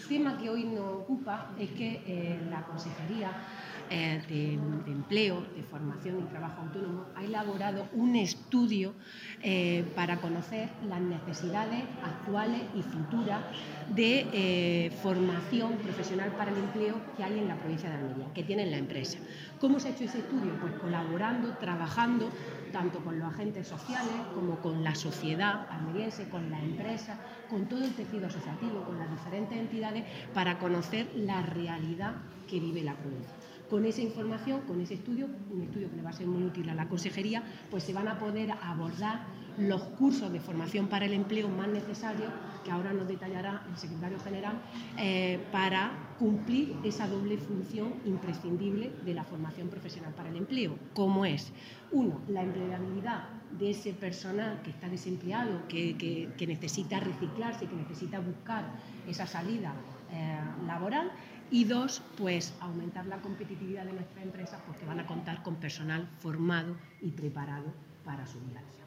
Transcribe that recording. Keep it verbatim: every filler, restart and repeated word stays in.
tema que hoy nos ocupa es que eh, la Consejería eh, de, de Empleo, de Formación y Trabajo Autónomo ha elaborado un estudio eh, para conocer las necesidades actuales y futuras de eh, formación profesional para el empleo que hay en la provincia de Almería, que tiene la empresa. ¿Cómo se ha hecho ese estudio? Pues colaborando, trabajando tanto con los agentes sociales como con la sociedad almeriense, con la empresa, con todo el tejido asociativo, con las diferentes entidades, para conocer la realidad que vive la provincia. Con esa información, con ese estudio, un estudio que le va a ser muy útil a la Consejería, pues se van a poder abordar los cursos de formación para el empleo más necesarios, que ahora nos detallará el secretario general, eh, para cumplir esa doble función imprescindible de la formación profesional para el empleo, como es, uno, la empleabilidad de ese personal que está desempleado, que, que, que necesita reciclarse, que necesita buscar esa salida eh, laboral, y dos, pues aumentar la competitividad de nuestras empresas porque van a contar con personal formado y preparado para su vida.